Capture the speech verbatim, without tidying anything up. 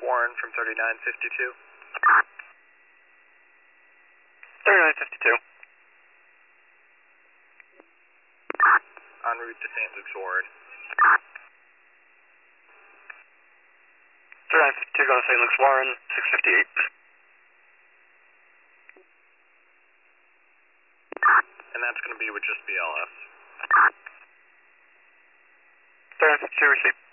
Warren from thirty-nine fifty-two. thirty-nine fifty-two. En route to Saint Luke's Ward. thirty-nine fifty-two going to Saint Luke's Warren, six fifty-eight. And that's going to be with just B L S. thirty-nine fifty-two received.